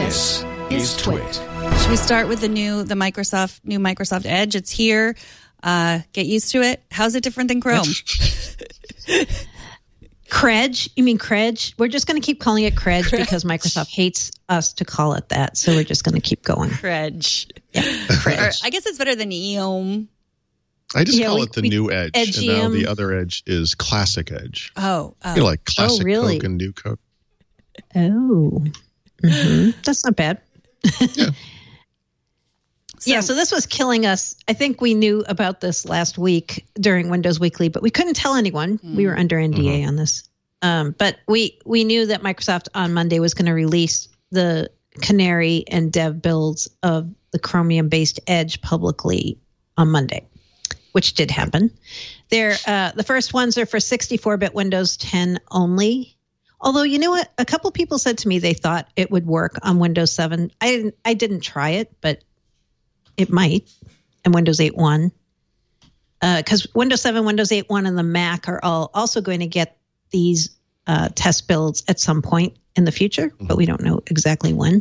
This is Twit. Should we start with the new Microsoft Edge? It's here. Get used to it. How's it different than Chrome? Credge? You mean Credge? We're just going to keep calling it Credge because Microsoft hates us to call it that. So we're just going to keep going. Credge. Yeah, Credge. I guess it's better than EOM. I just call it the new Edge. Edge-EM. And now the other Edge is Classic Edge. Oh. You know, like Classic really? Coke and New Coke. Oh. Mm-hmm. That's not bad. Yeah. So this was killing us. I think we knew about this last week during Windows Weekly, but we couldn't tell anyone. We were under NDA on this. But we knew that Microsoft on Monday was going to release the Canary and dev builds of the Chromium-based Edge publicly on Monday, which did happen. The first ones are for 64-bit Windows 10 only. Although, you know what? A couple people said to me they thought it would work on Windows 7. I didn't try it, but it might. And Windows 8.1. Because Windows 7, Windows 8.1, and the Mac are all also going to get these test builds at some point in the future, but we don't know exactly when.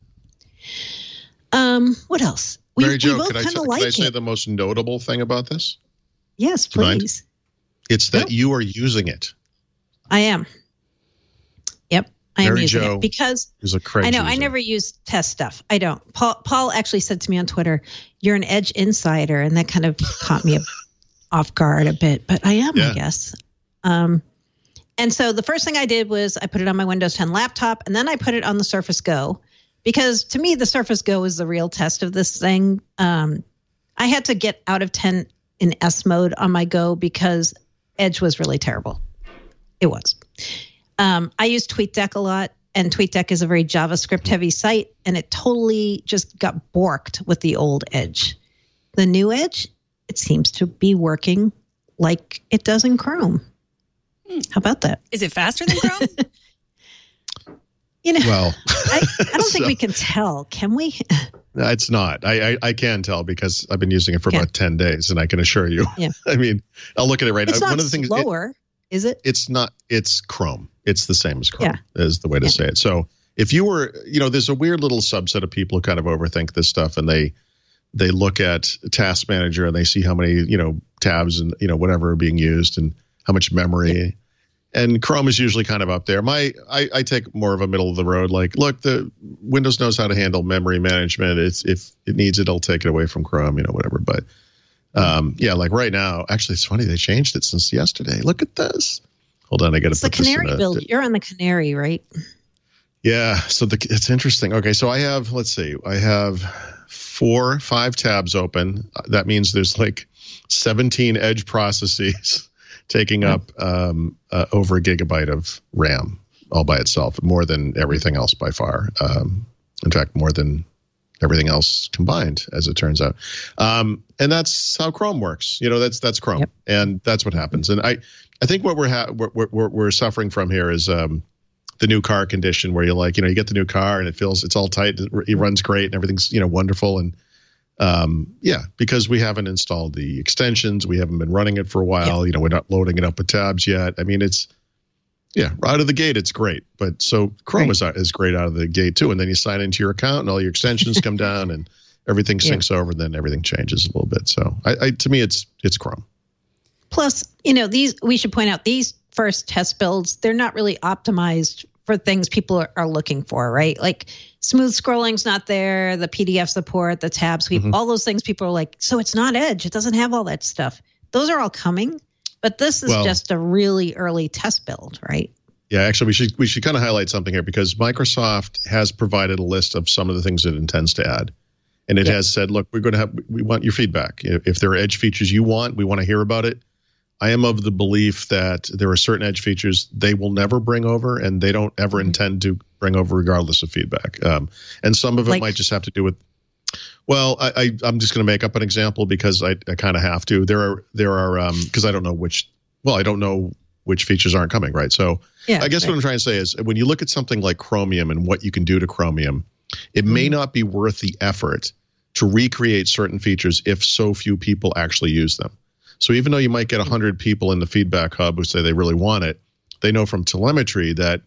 What else? Mary Jo, both could I say the most notable thing about this? Yes, please. It's that you are using it. I am. Yep, I am Mary using Jo it because is a Credge I know user. I never use test stuff. I don't. Paul actually said to me on Twitter, "You're an Edge insider," and that kind of caught me off guard a bit. But I am, I guess. And so the first thing I did was I put it on my Windows 10 laptop, and then I put it on the Surface Go, because to me the Surface Go is the real test of this thing. I had to get out of 10 in S mode on my Go because Edge was really terrible. It was. I use TweetDeck a lot, and TweetDeck is a very JavaScript-heavy site, and it totally just got borked with the old Edge. The new Edge, it seems to be working like it does in Chrome. How about that? Is it faster than Chrome? Well, I don't think we can tell, can we? No, it's not. I can tell because I've been using it for about 10 days, and I can assure you. Yeah. I mean, I'll look at it right now. It's not One of the things, slower, is it? It's not. It's Chrome. It's the same as Chrome, is the way to say it. So if you were, there's a weird little subset of people who kind of overthink this stuff, and they look at Task Manager and they see how many, tabs and, whatever are being used and how much memory. Yeah. And Chrome is usually kind of up there. I take more of a middle of the road. Like, look, the Windows knows how to handle memory management. If it needs it, it'll take it away from Chrome, whatever. But like right now, actually, it's funny they changed it since yesterday. Look at this. Hold on, I got to put this in. It's the Canary build. You're on the Canary, right? Yeah. So it's interesting. Okay, so I have 5 tabs open. That means there's like 17 Edge processes taking up over a gigabyte of RAM all by itself, more than everything else by far. In fact, more than everything else combined, as it turns out. And that's how Chrome works. That's Chrome, and that's what happens. And I think what we're suffering from here is the new car condition, where you're you get the new car and it's all tight, it runs great, and everything's wonderful, and because we haven't installed the extensions, we haven't been running it for a while. We're not loading it up with tabs yet. I mean, it's out of the gate, it's great. But so Chrome is great out of the gate too. And then you sign into your account, and all your extensions come down, and everything syncs over, and then everything changes a little bit. So to me, it's Chrome. Plus, we should point out these first test builds, they're not really optimized for things people are looking for, right? Like smooth scrolling's not there, the PDF support, the tab sweep, all those things people are like, so it's not Edge. It doesn't have all that stuff. Those are all coming, but this is just a really early test build, right? Yeah, actually, we should kind of highlight something here, because Microsoft has provided a list of some of the things it intends to add. And it has said, look, we want your feedback. If there are Edge features you want, we want to hear about it. I am of the belief that there are certain Edge features they will never bring over, and they don't ever intend to bring over regardless of feedback. And some of it might just have to do with, I'm just going to make up an example because I kind of have to. There are because I don't know which features aren't coming, right? So I guess what I'm trying to say is, when you look at something like Chromium and what you can do to Chromium, it may not be worth the effort to recreate certain features if so few people actually use them. So even though you might get 100 people in the feedback hub who say they really want it, they know from telemetry that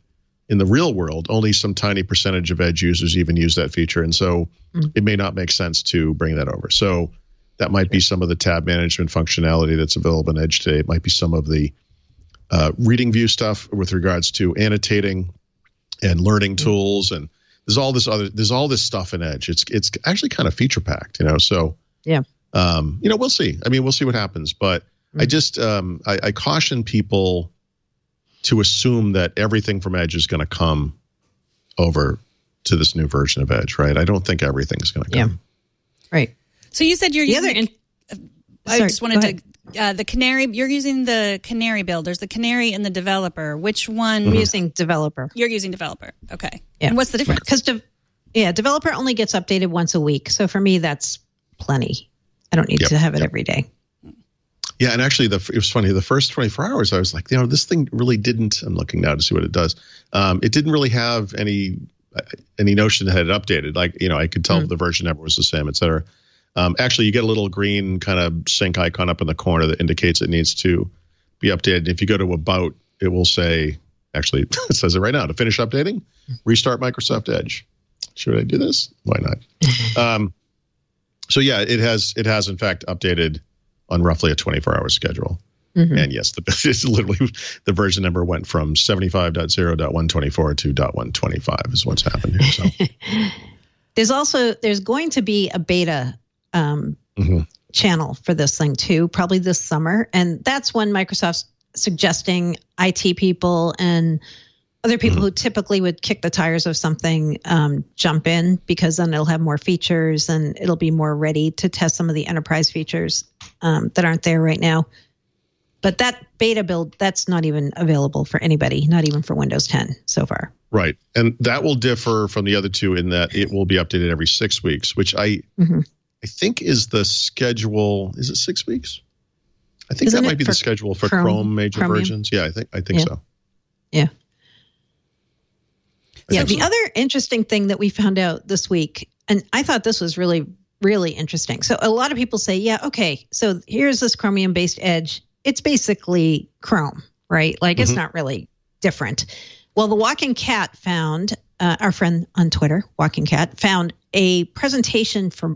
in the real world, only some tiny percentage of Edge users even use that feature. And so it may not make sense to bring that over. So that might be some of the tab management functionality that's available in Edge today. It might be some of the reading view stuff with regards to annotating and learning tools. And there's all this stuff in Edge. It's actually kind of feature packed, so yeah. We'll see. I mean, we'll see what happens, but I just, I caution people to assume that everything from Edge is going to come over to this new version of Edge, right? I don't think everything's going to come. Yeah. Right. So you said you're using the Canary. You're using the Canary build. There's the Canary and the Developer. Which one? I'm using Developer. You're using Developer. Okay. Yeah. And what's the difference? Because Developer only gets updated once a week. So for me, that's plenty. I don't need to have it every day. Yeah, and actually, it was funny. The first 24 hours, I was like, this thing really didn't. I'm looking now to see what it does. It didn't really have any notion that it had updated. Like, I could tell the version number was the same, et cetera. Actually, you get a little green kind of sync icon up in the corner that indicates it needs to be updated. If you go to About, it will say, actually, it says it right now, to finish updating, restart Microsoft Edge. Should I do this? Why not? So yeah, it has in fact updated on roughly a 24-hour schedule. And yes, it's literally the version number went from 75.0.124 to .125 is what's happened here. So there's going to be a beta channel for this thing too, probably this summer, and that's when Microsoft's suggesting IT people and other people who typically would kick the tires of something jump in, because then it'll have more features and it'll be more ready to test some of the enterprise features that aren't there right now. But that beta build, that's not even available for anybody, not even for Windows 10 so far. Right. And that will differ from the other two in that it will be updated every 6 weeks, which I think is the schedule. Is it 6 weeks? I think that might be the schedule for Chrome major versions. Yeah, I think so. Yeah. Yeah, the other interesting thing that we found out this week, and I thought this was really, really interesting. So a lot of people say, yeah, okay, so here's this Chromium-based Edge. It's basically Chrome, right? Like it's not really different. Well, the Walking Cat found, our friend on Twitter, Walking Cat, found a presentation from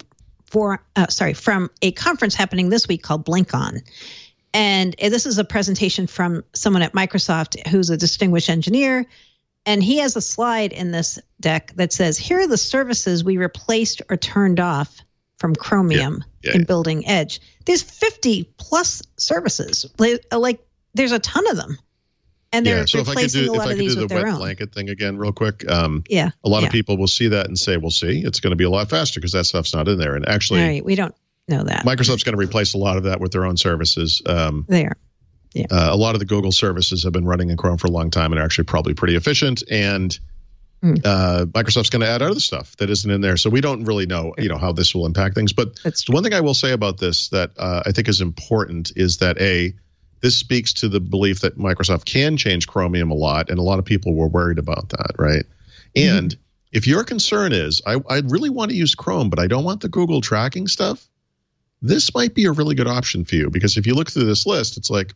a conference happening this week called BlinkOn. And this is a presentation from someone at Microsoft who's a distinguished engineer. And he has a slide in this deck that says, here are the services we replaced or turned off from Chromium in building Edge. There's 50 plus services. Like there's a ton of them. And they're replacing a lot of these with their own. If I could do the wet blanket thing again real quick. A lot of people will see that and say, well, see, it's going to be a lot faster because that stuff's not in there. And actually, we don't know that. Microsoft's going to replace a lot of that with their own services. They are. Yeah. A lot of the Google services have been running in Chrome for a long time and are actually probably pretty efficient. And Microsoft's going to add other stuff that isn't in there. So we don't really know, how this will impact things. But the one thing I will say about this that I think is important is that this speaks to the belief that Microsoft can change Chromium a lot. And a lot of people were worried about that, right? And if your concern is, I really want to use Chrome, but I don't want the Google tracking stuff, this might be a really good option for you, because if you look through this list, it's like,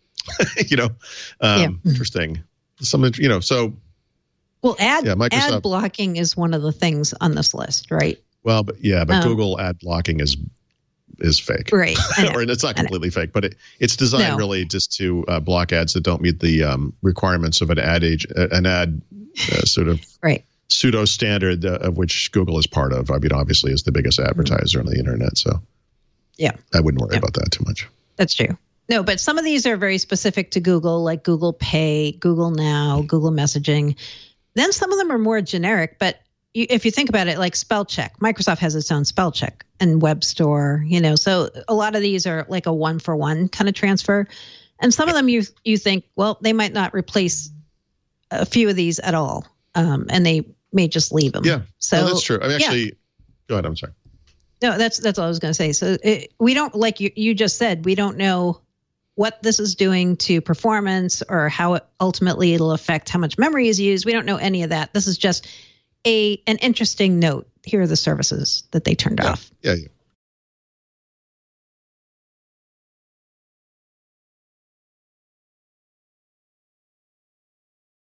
interesting. So. Well, ad blocking is one of the things on this list, right? Well, but Google ad blocking is fake, right? Or it's not completely fake, but it's designed really just to block ads that don't meet the requirements of an ad sort of pseudo standard of which Google is part of. I mean, obviously, is the biggest advertiser on the internet, so. Yeah, I wouldn't worry about that too much. That's true. No, but some of these are very specific to Google, like Google Pay, Google Now, Google Messaging. Then some of them are more generic, but if you think about it, like spell check, Microsoft has its own spell check and web store, so a lot of these are like a one-for-one kind of transfer. And some of them you think, well, they might not replace a few of these at all, and they may just leave them. Yeah, so that's true. I mean, actually, go ahead. I'm sorry. No, that's all I was going to say. So we don't, like you just said, we don't know what this is doing to performance or how ultimately it'll affect how much memory is used. We don't know any of that. This is just an interesting note. Here are the services that they turned off. Yeah.